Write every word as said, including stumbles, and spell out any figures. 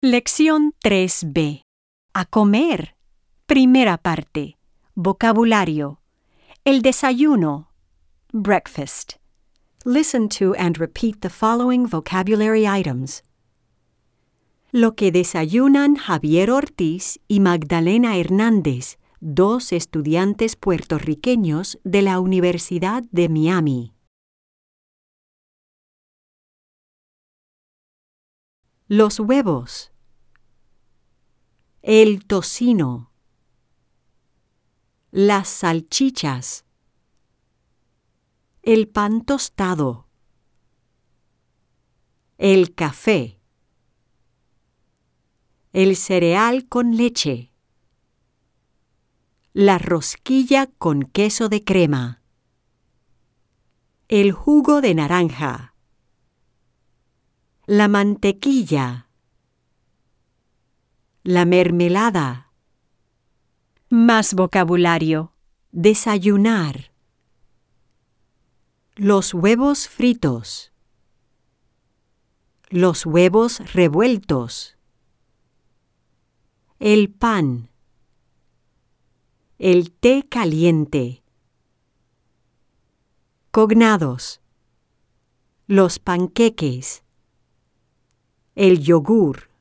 Lección tres B. A comer. Primera parte. Vocabulario. El desayuno. Breakfast. Listen to and repeat the following vocabulary items. Lo que desayunan Javier Ortiz y Magdalena Hernández, dos estudiantes puertorriqueños de la Universidad de Miami. Los huevos. El tocino. Las salchichas. El pan tostado. El café. El cereal con leche. La rosquilla con queso de crema. El jugo de naranja. La mantequilla. La mermelada. Más vocabulario. Desayunar. Los huevos fritos. Los huevos revueltos. El pan. El té caliente. Cognados. Los panqueques. El yogur.